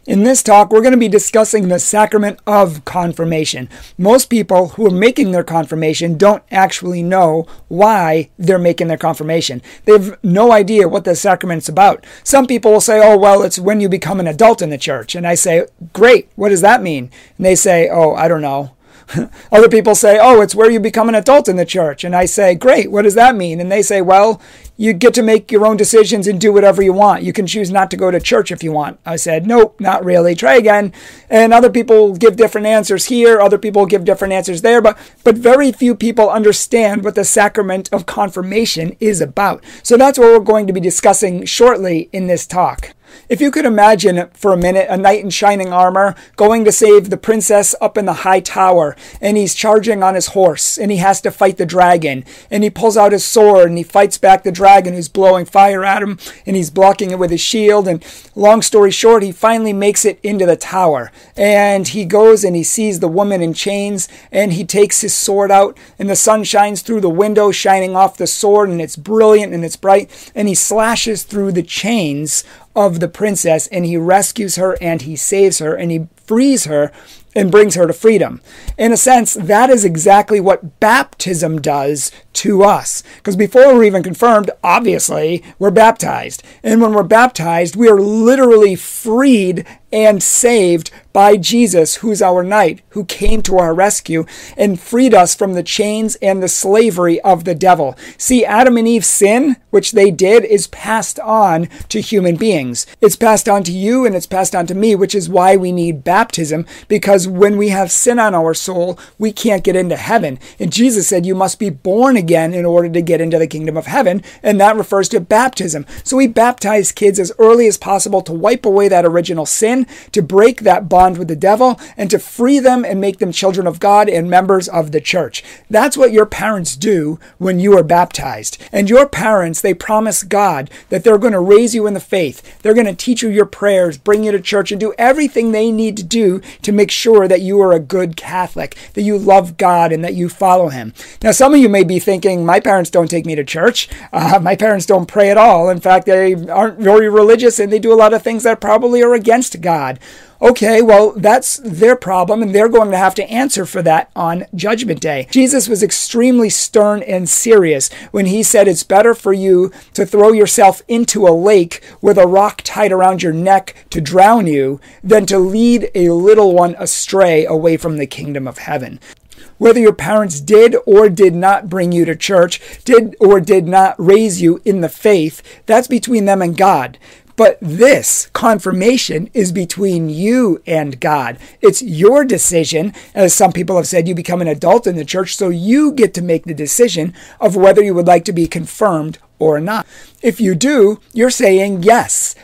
In this talk, we're going to be discussing the sacrament of confirmation. Most people who are making their confirmation don't actually know why they're making their confirmation. They have no idea what the sacrament's about. Some people will say, oh, well, it's when you become an adult in the church. And I say, great, what does that mean? And they say, oh, I don't know. Other people say, oh, it's where you become an adult in the church. And I say, great, what does that mean? And they say, well, you get to make your own decisions and do whatever you want. You can choose not to go to church if you want. I said, nope, not really. Try again. And other people give different answers here. Other people give different answers there. But very few people understand what the sacrament of confirmation is about. So that's what we're going to be discussing shortly in this talk. If you could imagine for a minute a knight in shining armor going to save the princess up in the high tower, and he's charging on his horse, and he has to fight the dragon, and he pulls out his sword, and he fights back the dragon who's blowing fire at him, and he's blocking it with his shield, and long story short, he finally makes it into the tower, and he goes and he sees the woman in chains, and he takes his sword out, and the sun shines through the window, shining off the sword, and it's brilliant and it's bright, and he slashes through the chains of the princess, and he rescues her and he saves her and he frees her and brings her to freedom. In a sense, that is exactly what baptism does to us. Because before we're even confirmed, obviously, we're baptized. And when we're baptized, we are literally freed and saved by Jesus, who's our knight, who came to our rescue and freed us from the chains and the slavery of the devil. See, Adam and Eve's sin, which they did, is passed on to human beings. It's passed on to you and it's passed on to me, which is why we need baptism, because when we have sin on our soul, we can't get into heaven. And Jesus said you must be born again in order to get into the kingdom of heaven, and that refers to baptism. So we baptize kids as early as possible to wipe away that original sin, to break that bond with the devil, and to free them and make them children of God and members of the church. That's what your parents do when you are baptized. And your parents, they promise God that they're going to raise you in the faith. They're going to teach you your prayers, bring you to church, and do everything they need to do to make sure that you are a good Catholic, that you love God and that you follow Him. Now, some of you may be thinking, my parents don't take me to church. My parents don't pray at all. In fact, they aren't very religious and they do a lot of things that probably are against God. Okay, well, that's their problem, and they're going to have to answer for that on Judgment Day. Jesus was extremely stern and serious when he said it's better for you to throw yourself into a lake with a rock tied around your neck to drown you than to lead a little one astray away from the kingdom of heaven. Whether your parents did or did not bring you to church, did or did not raise you in the faith, that's between them and God. But this confirmation is between you and God. It's your decision. As some people have said, you become an adult in the church, so you get to make the decision of whether you would like to be confirmed or not. If you do, you're saying, yes,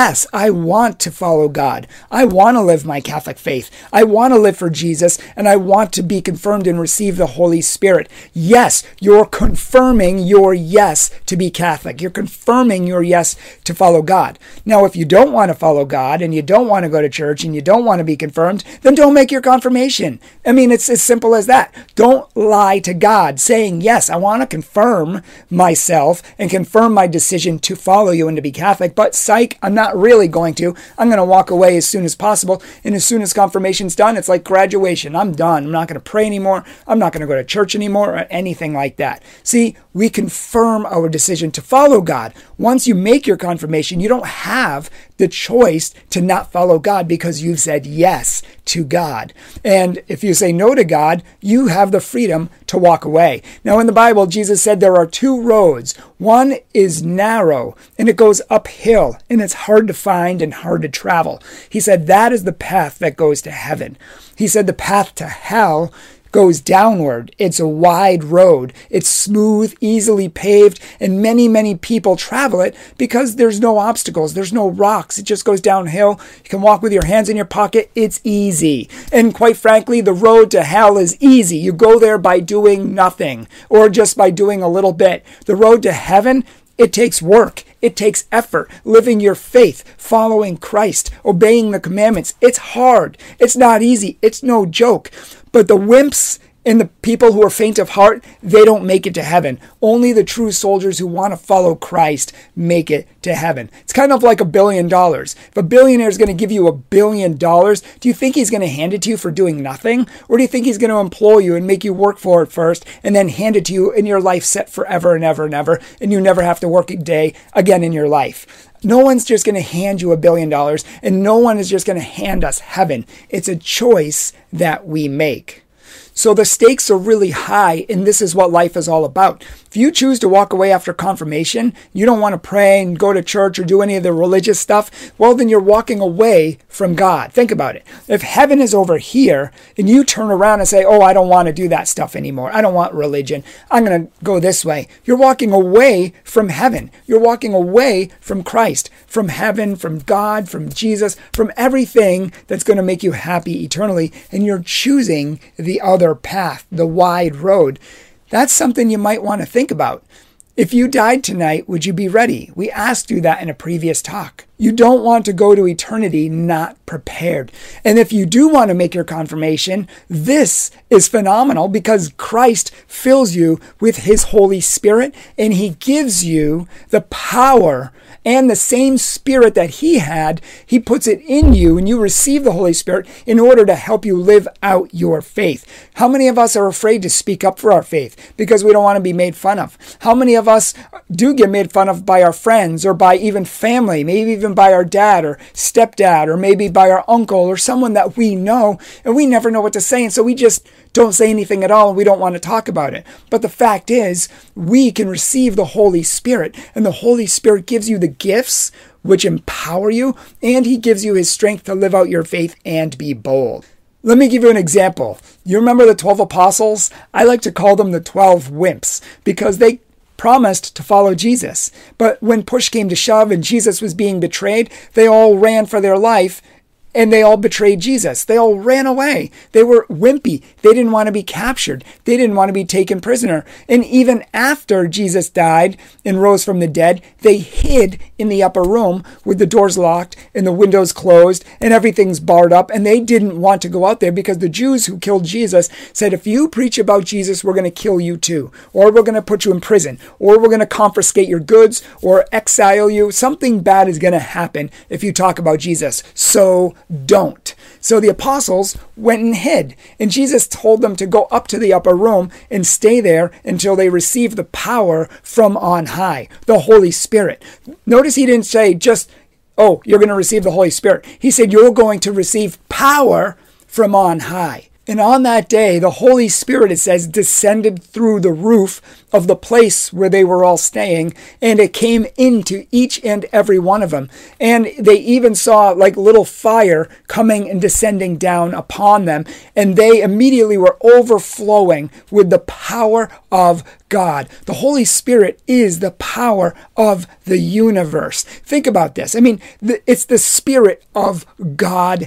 I want to follow God. I want to live my Catholic faith. I want to live for Jesus, and I want to be confirmed and receive the Holy Spirit. Yes, you're confirming your yes to be Catholic. You're confirming your yes to follow God. Now, if you don't want to follow God, and you don't want to go to church, and you don't want to be confirmed, then don't make your confirmation. I mean, it's as simple as that. Don't lie to God, saying, yes, I want to confirm myself and confirm my decision to follow you and to be Catholic, but psych, I'm not really going to. I'm going to walk away as soon as possible, and as soon as confirmation's done, it's like graduation. I'm done. I'm not going to pray anymore. I'm not going to go to church anymore or anything like that. See, we confirm our decision to follow God. Once you make your confirmation, you don't have the choice to not follow God because you've said yes to God. And if you say no to God, you have the freedom to walk away. Now, in the Bible, Jesus said there are two roads. One is narrow and it goes uphill and it's hard to find and hard to travel. He said that is the path that goes to heaven. He said the path to hell goes downward. It's a wide road. It's smooth, easily paved, and many people travel it because there's no obstacles. There's no rocks. It just goes downhill. You can walk with your hands in your pocket. It's easy. And quite frankly, the road to hell is easy. You go there by doing nothing or just by doing a little bit. The road to heaven, it takes work. It takes effort, living your faith, following Christ, obeying the commandments. It's hard. It's not easy. It's no joke. But the wimps And the people who are faint of heart, they don't make it to heaven. Only the true soldiers who want to follow Christ make it to heaven. It's kind of like $1 billion. If a billionaire is going to give you $1 billion, do you think he's going to hand it to you for doing nothing? Or do you think he's going to employ you and make you work for it first and then hand it to you and your life set forever and ever and ever, and you never have to work a day again in your life? No one's just going to hand you $1 billion, and no one is just going to hand us heaven. It's a choice that we make. So the stakes are really high, and this is what life is all about. If you choose to walk away after confirmation, you don't want to pray and go to church or do any of the religious stuff, well, then you're walking away from God. Think about it. If heaven is over here, and you turn around and say, oh, I don't want to do that stuff anymore. I don't want religion. I'm going to go this way. You're walking away from heaven. You're walking away from Christ, from heaven, from God, from Jesus, from everything that's going to make you happy eternally, and you're choosing the other path, the wide road. That's something you might want to think about. If you died tonight, would you be ready? We asked you that in a previous talk. You don't want to go to eternity not prepared. And if you do want to make your confirmation, this is phenomenal because Christ fills you with his Holy Spirit, and he gives you the power and the same Spirit that he had. He puts it in you, and you receive the Holy Spirit in order to help you live out your faith. How many of us are afraid to speak up for our faith because we don't want to be made fun of? How many of us do get made fun of by our friends or by even family, maybe even by our dad or stepdad, or maybe by our uncle or someone that we know, and we never know what to say, and so we just don't say anything at all, and we don't want to talk about it. But the fact is, we can receive the Holy Spirit, and the Holy Spirit gives you the gifts which empower you, and he gives you his strength to live out your faith and be bold. Let me give you an example. You remember the 12 apostles? I like to call them the 12 wimps because they promised to follow Jesus. But when push came to shove and Jesus was being betrayed, they all ran for their life, and they all betrayed Jesus. They all ran away. They were wimpy. They didn't want to be captured. They didn't want to be taken prisoner. And even after Jesus died and rose from the dead, they hid in the upper room with the doors locked and the windows closed and everything's barred up. And they didn't want to go out there because the Jews who killed Jesus said, if you preach about Jesus, we're going to kill you too. Or we're going to put you in prison. Or we're going to confiscate your goods or exile you. Something bad is going to happen if you talk about Jesus. So don't. So the apostles went and hid, and Jesus told them to go up to the upper room and stay there until they received the power from on high, the Holy Spirit. Notice he didn't say just, oh, you're going to receive the Holy Spirit. He said you're going to receive power from on high. And on that day, the Holy Spirit, it says, descended through the roof of the place where they were all staying, and it came into each and every one of them. And they even saw like little fire coming and descending down upon them, and they immediately were overflowing with the power of God. The Holy Spirit is the power of the universe. Think about this. I mean, it's the Spirit of God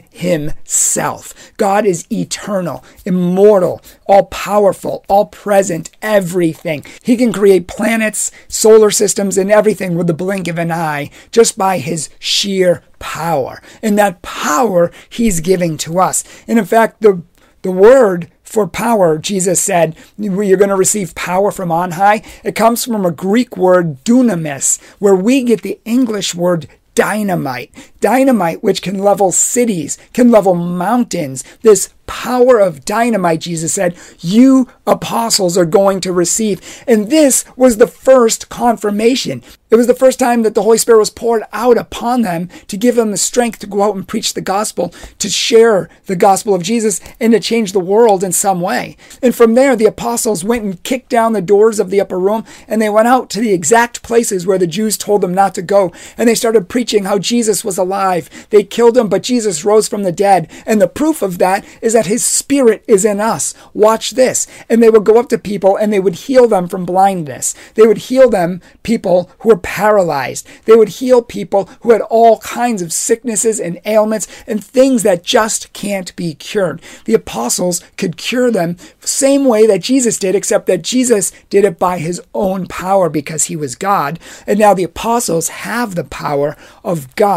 himself. God is eternal, immortal, all-powerful, all-present, everything. He can create planets, solar systems, and everything with the blink of an eye just by his sheer power. And that power he's giving to us. And in fact, the word for power, Jesus said, you're going to receive power from on high. It comes from a Greek word, dunamis, where we get the English word dynamite. Dynamite, which can level cities, can level mountains. This power of dynamite, Jesus said, you apostles are going to receive. And this was the first confirmation. It was the first time that the Holy Spirit was poured out upon them to give them the strength to go out and preach the gospel, to share the gospel of Jesus, and to change the world in some way. And from there, the apostles went and kicked down the doors of the upper room, and they went out to the exact places where the Jews told them not to go. And they started preaching how Jesus was alive. They killed him, but Jesus rose from the dead. And the proof of that is that his Spirit is in us. Watch this. And they would go up to people and they would heal them from blindness. They would heal them, people who were paralyzed. They would heal people who had all kinds of sicknesses and ailments and things that just can't be cured. The apostles could cure them same way that Jesus did, except that Jesus did it by his own power because he was God. And now the apostles have the power of God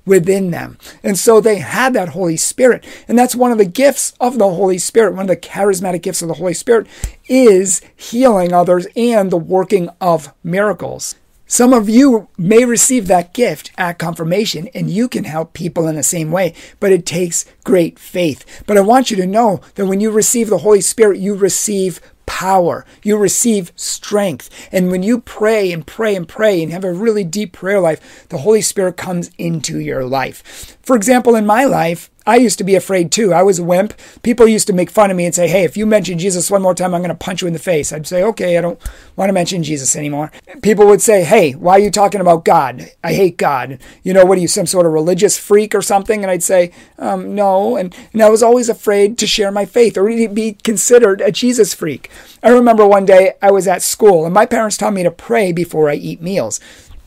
within them. And so they had that Holy Spirit. And that's one of the gifts of the Holy Spirit. One of the charismatic gifts of the Holy Spirit is healing others and the working of miracles. Some of you may receive that gift at confirmation, and you can help people in the same way, but it takes great faith. But I want you to know that when you receive the Holy Spirit, you receive power. You receive strength. And when you pray and pray and pray and have a really deep prayer life, the Holy Spirit comes into your life. For example, in my life, I used to be afraid too. I was a wimp. People used to make fun of me and say, hey, if you mention Jesus one more time, I'm going to punch you in the face. I'd say, okay, I don't want to mention Jesus anymore. People would say, hey, why are you talking about God? I hate God. What are you, some sort of religious freak or something? And I'd say, no. And I was always afraid to share my faith or to be considered a Jesus freak. I remember one day I was at school and my parents taught me to pray before I eat meals.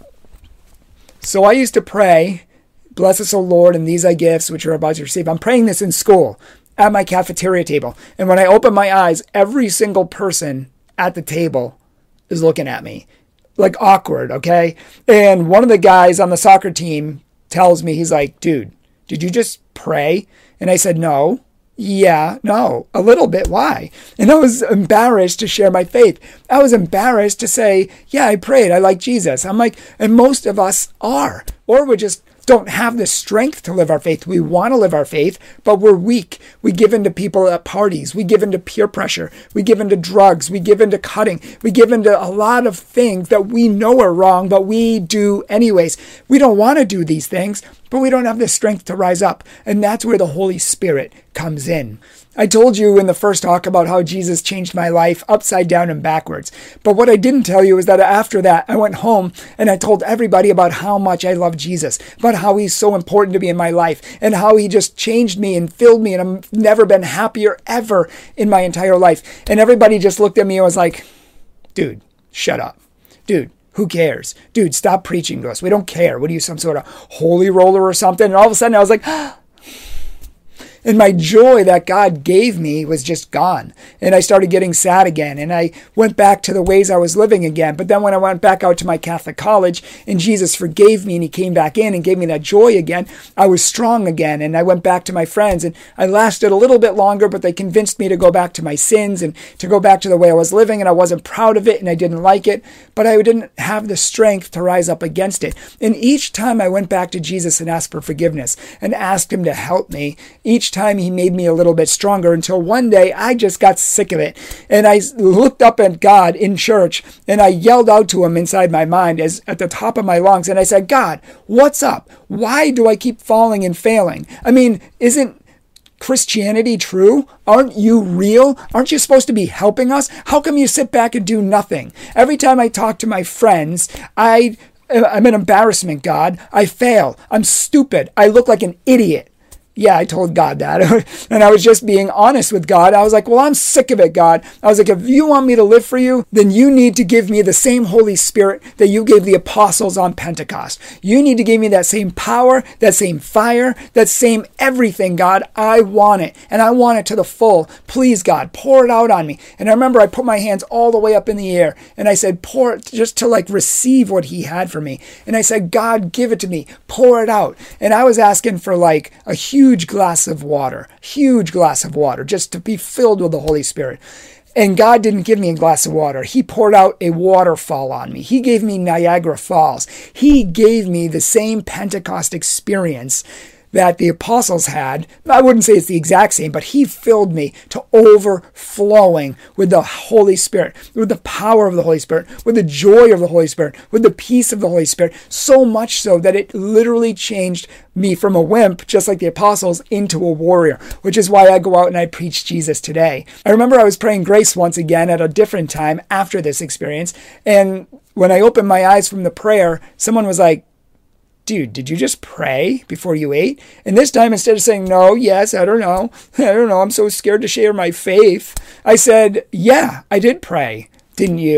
So I used to pray, bless us, O Lord, and these thy gifts which you're about to receive. I'm praying this in school at my cafeteria table. And when I open my eyes, every single person at the table is looking at me. Like awkward, okay? And one of the guys on the soccer team tells me, he's like, dude, did you just pray? And I said, no. Yeah, no, a little bit. Why? And I was embarrassed to share my faith. I was embarrassed to say, yeah, I prayed. I like Jesus. I'm like, and most of us are, or we're just don't have the strength to live our faith. We want to live our faith, but we're weak. We give in to people at parties. We give in to peer pressure. We give in to drugs. We give in to cutting. We give in to a lot of things that we know are wrong, but we do anyways. We don't want to do these things, but we don't have the strength to rise up. And that's where the Holy Spirit comes in. I told you in the first talk about how Jesus changed my life upside down and backwards. But what I didn't tell you is that after that, I went home and I told everybody about how much I love Jesus, about how he's so important to me in my life, and how he just changed me and filled me, and I've never been happier ever in my entire life. And everybody just looked at me and was like, dude, shut up. Dude, who cares? Dude, stop preaching to us. We don't care. What are you, some sort of holy roller or something? And all of a sudden I was like, and my joy that God gave me was just gone. And I started getting sad again. And I went back to the ways I was living again. But then when I went back out to my Catholic college and Jesus forgave me and he came back in and gave me that joy again, I was strong again. And I went back to my friends and I lasted a little bit longer, but they convinced me to go back to my sins and to go back to the way I was living. And I wasn't proud of it and I didn't like it, but I didn't have the strength to rise up against it. And each time I went back to Jesus and asked for forgiveness and asked him to help me, each time he made me a little bit stronger, until one day I just got sick of it. And I looked up at God in church and I yelled out to him inside my mind as at the top of my lungs. And I said, God, what's up? Why do I keep falling and failing? I mean, isn't Christianity true? Aren't you real? Aren't you supposed to be helping us? How come you sit back and do nothing? Every time I talk to my friends, I'm an embarrassment, God. I fail. I'm stupid. I look like an idiot. Yeah, I told God that. And I was just being honest with God. I was like, well, I'm sick of it, God. I was like, if you want me to live for you, then you need to give me the same Holy Spirit that you gave the apostles on Pentecost. You need to give me that same power, that same fire, that same everything, God. I want it. And I want it to the full. Please, God, pour it out on me. And I remember I put my hands all the way up in the air and I said, pour it, just to receive what he had for me. And I said, God, give it to me. Pour it out. And I was asking for a huge glass of water, just to be filled with the Holy Spirit. And God didn't give me a glass of water. He poured out a waterfall on me. He gave me Niagara Falls. He gave me the same Pentecost experience that the apostles had. I wouldn't say it's the exact same, but he filled me to overflowing with the Holy Spirit, with the power of the Holy Spirit, with the joy of the Holy Spirit, with the peace of the Holy Spirit, so much so that it literally changed me from a wimp, just like the apostles, into a warrior, which is why I go out and I preach Jesus today. I remember I was praying grace once again at a different time after this experience, and when I opened my eyes from the prayer, someone was like, dude, did you just pray before you ate? And this time, instead of saying no, yes, I don't know, I'm so scared to share my faith, I said, yeah, I did pray. Didn't you?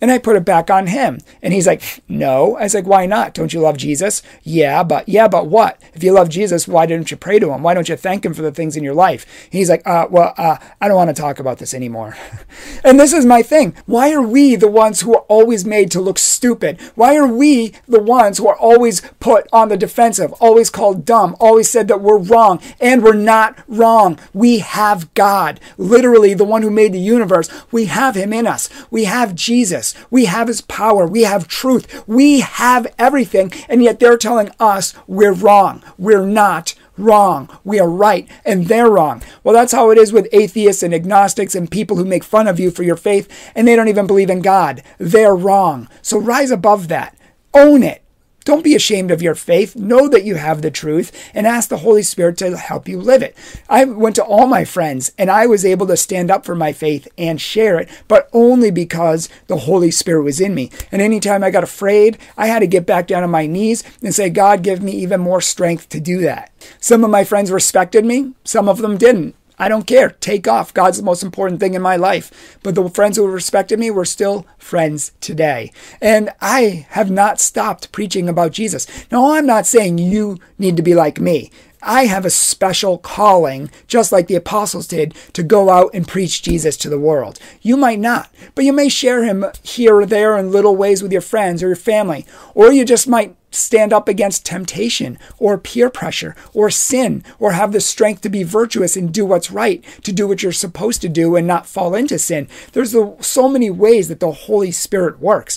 And I put it back on him. And he's like, no. I was like, why not? Don't you love Jesus? Yeah, but what? If you love Jesus, why didn't you pray to him? Why don't you thank him for the things in your life? And he's like, I don't want to talk about this anymore. And this is my thing. Why are we the ones who are always made to look stupid? Why are we the ones who are always put on the defensive, always called dumb, always said that we're wrong? And we're not wrong. We have God, literally the one who made the universe. We have him in us. We have Jesus. We have his power. We have truth. We have everything. And yet they're telling us we're wrong. We're not wrong. We are right and they're wrong. Well, that's how it is with atheists and agnostics and people who make fun of you for your faith and they don't even believe in God. They're wrong. So rise above that. Own it. Don't be ashamed of your faith. Know that you have the truth and ask the Holy Spirit to help you live it. I went to all my friends and I was able to stand up for my faith and share it, but only because the Holy Spirit was in me. And anytime I got afraid, I had to get back down on my knees and say, God, give me even more strength to do that. Some of my friends respected me. Some of them didn't. I don't care. Take off. God's the most important thing in my life. But the friends who respected me were still friends today. And I have not stopped preaching about Jesus. Now, I'm not saying you need to be like me. I have a special calling, just like the apostles did, to go out and preach Jesus to the world. You might not, but you may share him here or there in little ways with your friends or your family. Or you just might stand up against temptation or peer pressure or sin, or have the strength to be virtuous and do what's right, to do what you're supposed to do and not fall into sin. There's so many ways that the Holy Spirit works.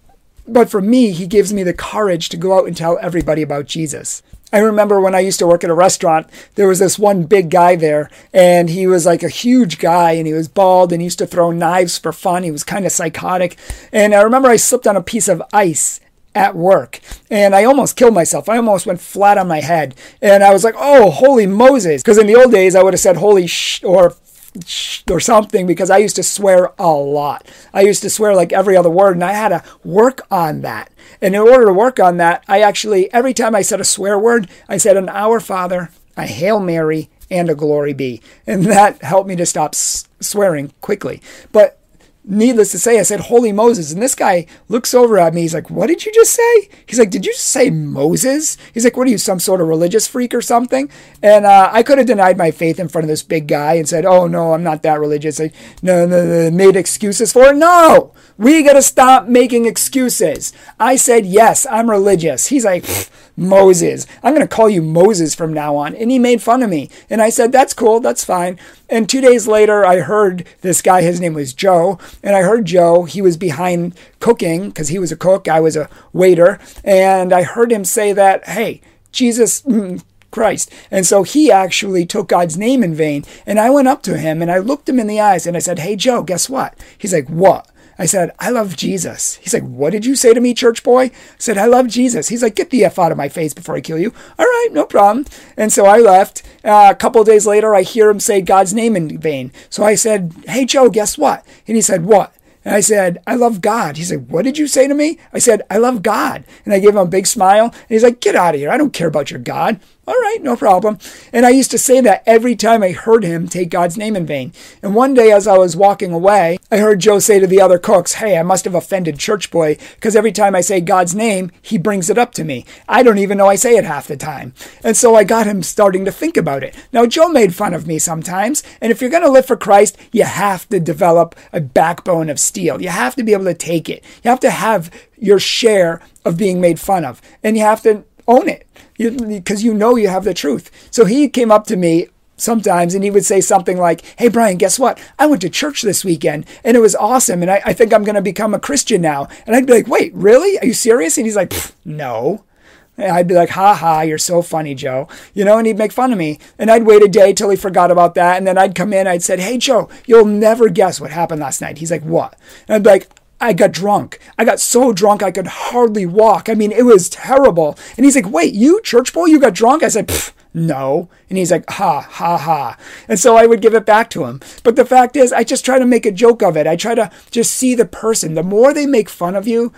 But for me, he gives me the courage to go out and tell everybody about Jesus. I remember when I used to work at a restaurant, there was this one big guy there, and he was like a huge guy, and he was bald, and he used to throw knives for fun. He was kind of psychotic. And I remember I slipped on a piece of ice at work, and I almost killed myself. I almost went flat on my head. And I was like, oh, holy Moses. Because in the old days, I would have said holy or something, because I used to swear a lot. I used to swear like every other word, and I had to work on that. And in order to work on that, I actually, every time I said a swear word, I said an Our Father, a Hail Mary, and a Glory Be. And that helped me to stop swearing quickly. But needless to say, I said, holy Moses. And this guy looks over at me. He's like, what did you just say? He's like, did you just say Moses? He's like, what are you, some sort of religious freak or something? And I could have denied my faith in front of this big guy and said, oh, no, I'm not that religious. No, made excuses for it. No, we got to stop making excuses. I said, yes, I'm religious. He's like, Moses. I'm going to call you Moses from now on. And he made fun of me. And I said, that's cool. That's fine. And 2 days later, I heard this guy, his name was Joe. And I heard Joe, he was behind cooking because he was a cook. I was a waiter. And I heard him say that, hey, Jesus Christ. And so he actually took God's name in vain. And I went up to him and I looked him in the eyes and I said, hey, Joe, guess what? He's like, what? I said, I love Jesus. He's like, what did you say to me, church boy? I said, I love Jesus. He's like, get the F out of my face before I kill you. All right, no problem. And so I left. A couple of days later, I hear him say God's name in vain. So I said, hey, Joe, guess what? And he said, what? And I said, I love God. He's like, what did you say to me? I said, I love God. And I gave him a big smile. And he's like, get out of here. I don't care about your God. All right, no problem. And I used to say that every time I heard him take God's name in vain. And one day as I was walking away, I heard Joe say to the other cooks, hey, I must have offended church boy because every time I say God's name, he brings it up to me. I don't even know I say it half the time. And so I got him starting to think about it. Now, Joe made fun of me sometimes. And if you're going to live for Christ, you have to develop a backbone of steel. You have to be able to take it. You have to have your share of being made fun of. And you have to own it because you know you have the truth. So he came up to me sometimes and he would say something like, hey, Brian, guess what? I went to church this weekend and it was awesome. And I think I'm going to become a Christian now. And I'd be like, wait, really? Are you serious? And he's like, no. And I'd be like, ha ha, you're so funny, Joe. You know, and he'd make fun of me. And I'd wait a day till he forgot about that. And then I'd come in, I'd said, hey, Joe, you'll never guess what happened last night. He's like, what? And I'd be like, I got drunk. I got so drunk I could hardly walk. I mean, it was terrible. And he's like, wait, you, church boy, you got drunk? I said, no. And he's like, ha, ha, ha. And so I would give it back to him. But the fact is, I just try to make a joke of it. I try to just see the person. The more they make fun of you,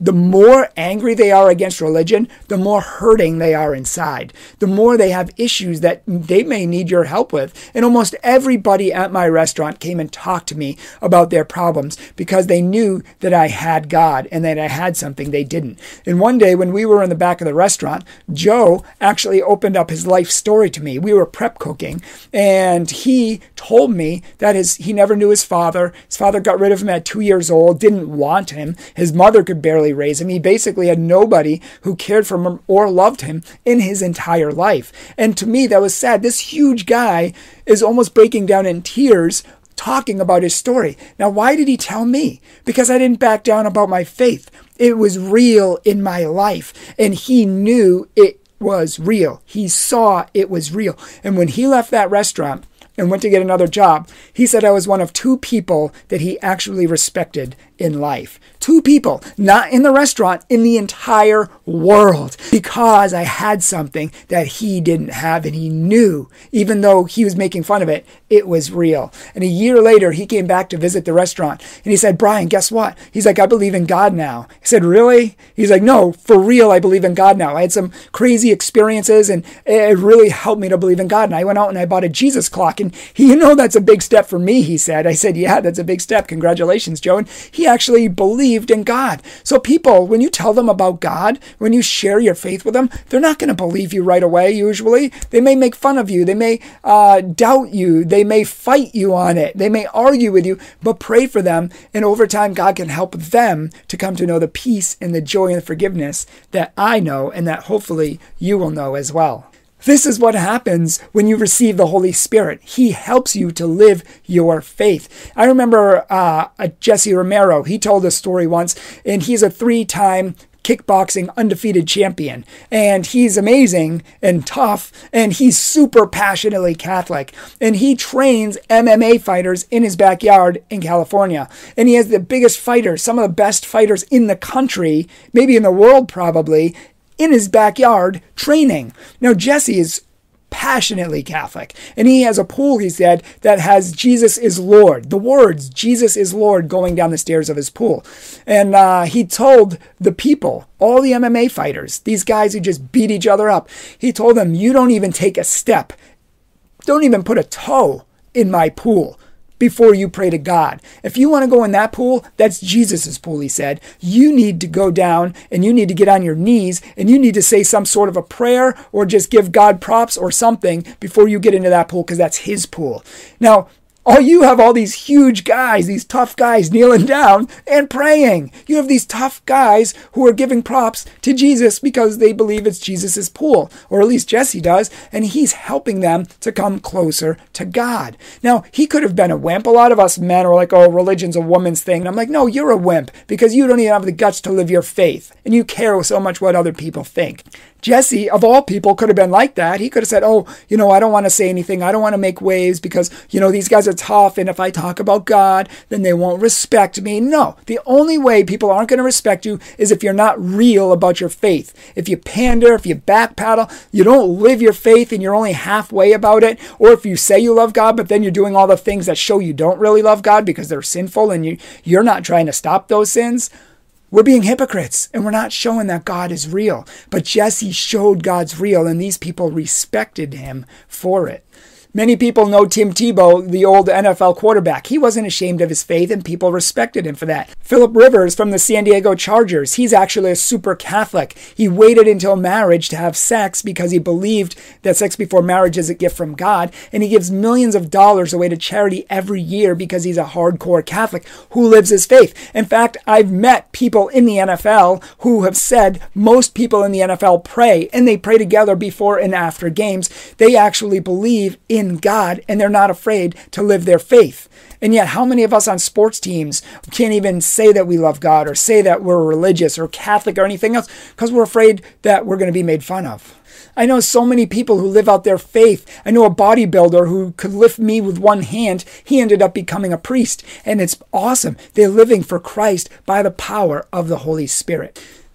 the more angry they are against religion, the more hurting they are inside. The more they have issues that they may need your help with. And almost everybody at my restaurant came and talked to me about their problems because they knew that I had God and that I had something they didn't. And one day when we were in the back of the restaurant, Joe actually opened up his life story to me. We were prep cooking, and he told me that he never knew his father. His father got rid of him at 2 years old, didn't want him. His mother could barely raise him. He basically had nobody who cared for him or loved him in his entire life. And to me, that was sad. This huge guy is almost breaking down in tears talking about his story. Now, why did he tell me? Because I didn't back down about my faith. It was real in my life, and he knew it was real. He saw it was real. And when he left that restaurant and went to get another job, he said I was one of 2 people that he actually respected in life. 2 people, not in the restaurant, in the entire world, because I had something that he didn't have, and he knew, even though he was making fun of it, it was real. And a year later, he came back to visit the restaurant, and he said, Brian, guess what? He's like, I believe in God now. I said, really? He's like, no, for real, I believe in God now. I had some crazy experiences, and it really helped me to believe in God. And I went out and I bought a Jesus clock, and that's a big step for me, he said. I said, yeah, that's a big step. Congratulations, Joe. And he actually believed in God. So people, when you tell them about God, when you share your faith with them, they're not going to believe you right away, usually. They may make fun of you. They may doubt you. They may fight you on it. They may argue with you, but pray for them. And over time, God can help them to come to know the peace and the joy and the forgiveness that I know and that hopefully you will know as well. This is what happens when you receive the Holy Spirit. He helps you to live your faith. I remember Jesse Romero. He told a story once, and he's a 3-time kickboxing undefeated champion. And he's amazing and tough, and he's super passionately Catholic. And he trains MMA fighters in his backyard in California. And he has the biggest fighters, some of the best fighters in the country, maybe in the world probably, in his backyard training. Now, Jesse is passionately Catholic, and he has a pool, he said, that has Jesus is Lord, the words Jesus is Lord going down the stairs of his pool. And he told the people, all the MMA fighters, these guys who just beat each other up, he told them, you don't even take a step, don't even put a toe in my pool before you pray to God. If you want to go in that pool, that's Jesus's pool, he said. You need to go down and you need to get on your knees and you need to say some sort of a prayer or just give God props or something before you get into that pool, because that's his pool. Now, you have all these huge guys, these tough guys kneeling down and praying. You have these tough guys who are giving props to Jesus because they believe it's Jesus's pool, or at least Jesse does, and he's helping them to come closer to God. Now, he could have been a wimp. A lot of us men are like, oh, religion's a woman's thing. And I'm like, no, you're a wimp because you don't even have the guts to live your faith, and you care so much what other people think. Jesse, of all people, could have been like that. He could have said, I don't want to say anything. I don't want to make waves because, these guys are tough. And if I talk about God, then they won't respect me. No, the only way people aren't going to respect you is if you're not real about your faith. If you pander, if you backpedal, you don't live your faith and you're only halfway about it. Or if you say you love God, but then you're doing all the things that show you don't really love God because they're sinful and you're not trying to stop those sins. We're being hypocrites, and we're not showing that God is real. But Jesse showed God's real, and these people respected him for it. Many people know Tim Tebow, the old NFL quarterback. He wasn't ashamed of his faith, and people respected him for that. Philip Rivers from the San Diego Chargers, he's actually a super Catholic. He waited until marriage to have sex because he believed that sex before marriage is a gift from God, and he gives millions of dollars away to charity every year because he's a hardcore Catholic who lives his faith. In fact, I've met people in the NFL who have said most people in the NFL pray, and they pray together before and after games. They actually believe in God, and they're not afraid to live their faith. And yet, how many of us on sports teams can't even say that we love God or say that we're religious or Catholic or anything else because we're afraid that we're going to be made fun of? I know so many people who live out their faith. I know a bodybuilder who could lift me with one hand. He ended up becoming a priest, and it's awesome. They're living for Christ by the power of the Holy Spirit.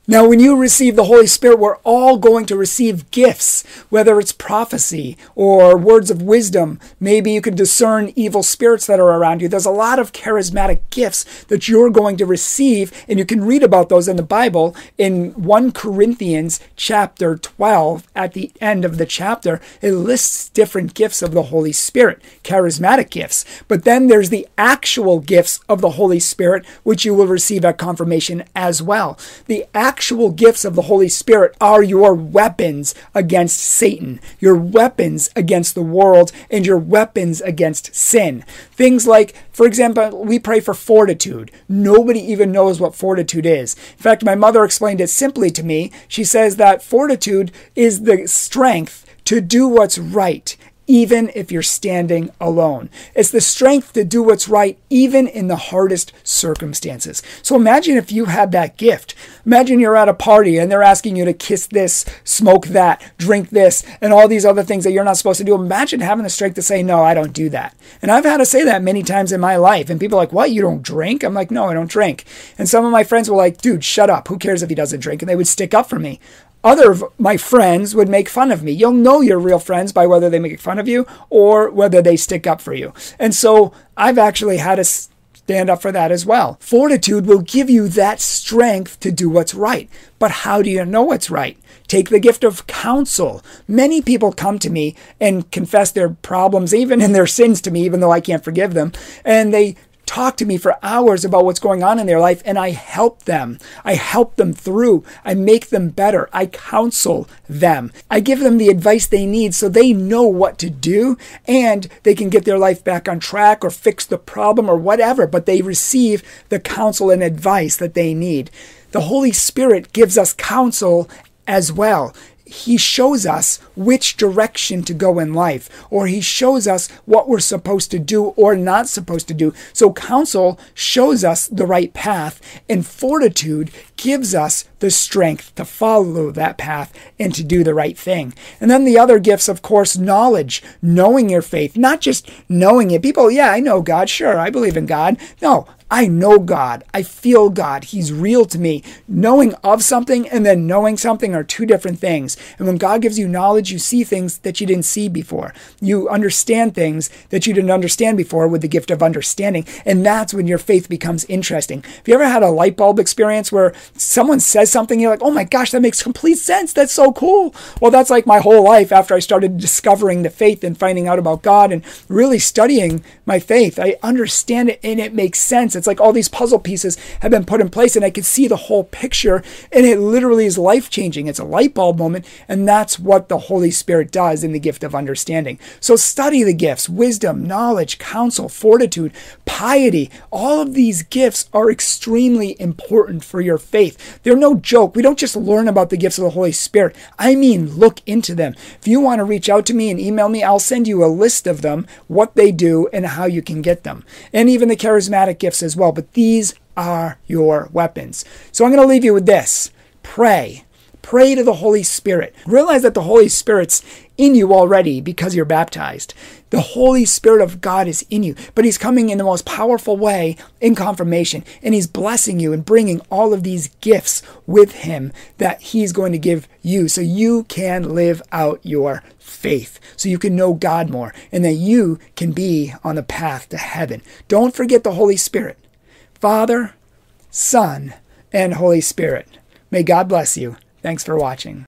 Now, when you receive the Holy Spirit, we're all going to receive gifts, whether it's prophecy or words of wisdom. Maybe you can discern evil spirits that are around you. There's a lot of charismatic gifts that you're going to receive, and you can read about those in the Bible. In 1 Corinthians chapter 12, at the end of the chapter, it lists different gifts of the Holy Spirit, charismatic gifts. But then there's the actual gifts of the Holy Spirit, which you will receive at confirmation as well. The actual gifts of the Holy Spirit are your weapons against Satan, your weapons against the world, and your weapons against sin. Things like, for example, we pray for fortitude. Nobody even knows what fortitude is. In fact, my mother explained it simply to me. She says that fortitude is the strength to do what's right, even if you're standing alone. It's the strength to do what's right, even in the hardest circumstances. So imagine if you had that gift. Imagine you're at a party and they're asking you to kiss this, smoke that, drink this, and all these other things that you're not supposed to do. Imagine having the strength to say, no, I don't do that. And I've had to say that many times in my life. And people are like, what? You don't drink? I'm like, no, I don't drink. And some of my friends were like, dude, shut up. Who cares if he doesn't drink? And they would stick up for me. Other of my friends would make fun of me. You'll know your real friends by whether they make fun of you or whether they stick up for you. And so I've actually had to stand up for that as well. Fortitude will give you that strength to do what's right. But how do you know what's right? Take the gift of counsel. Many people come to me and confess their problems, even in their sins to me, even though I can't forgive them. And they talk to me for hours about what's going on in their life, and I help them. I help them through. I make them better. I counsel them. I give them the advice they need so they know what to do, and they can get their life back on track or fix the problem or whatever, but they receive the counsel and advice that they need. The Holy Spirit gives us counsel as well. He shows us which direction to go in life, or he shows us what we're supposed to do or not supposed to do. So counsel shows us the right path, and fortitude gives us the strength to follow that path and to do the right thing. And then the other gifts, of course, knowledge, knowing your faith, not just knowing it. People, yeah, I know God. Sure, I believe in God. No, I know God. I feel God. He's real to me. Knowing of something and then knowing something are two different things. And when God gives you knowledge, you see things that you didn't see before. You understand things that you didn't understand before with the gift of understanding. And that's when your faith becomes interesting. Have you ever had a light bulb experience where someone says something, you're like, oh my gosh, that makes complete sense. That's so cool. Well, that's like my whole life after I started discovering the faith and finding out about God and really studying my faith. I understand it and it makes sense. It's like all these puzzle pieces have been put in place and I can see the whole picture, and it literally is life-changing. It's a light bulb moment, and that's what the Holy Spirit does in the gift of understanding. So study the gifts: wisdom, knowledge, counsel, fortitude, piety. All of these gifts are extremely important for your faith. They're no joke. We don't just learn about the gifts of the Holy Spirit. I mean, look into them. If you want to reach out to me and email me, I'll send you a list of them, what they do, and how you can get them. And even the charismatic gifts as well. But these are your weapons. So I'm going to leave you with this. Pray. Pray to the Holy Spirit. Realize that the Holy Spirit's in you already because you're baptized. The Holy Spirit of God is in you, but he's coming in the most powerful way in confirmation, and he's blessing you and bringing all of these gifts with him that he's going to give you so you can live out your faith, so you can know God more, and that you can be on the path to heaven. Don't forget the Holy Spirit. Father, Son, and Holy Spirit. May God bless you. Thanks for watching.